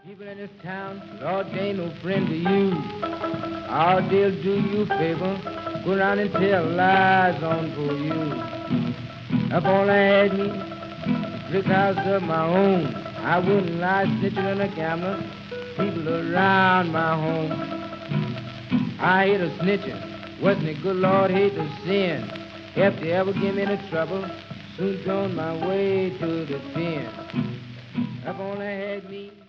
People in this town, Lord, they ain't no friend to you. All they'll do you a favor, go around and tell lies on for you. If all I had me, a brick house of my own, I wouldn't lie snitching on a gambler, people around my home. I hate a snitching, wasn't it good Lord, hate the sin. If they ever give me any trouble, soon on my way to the pen. If only I had me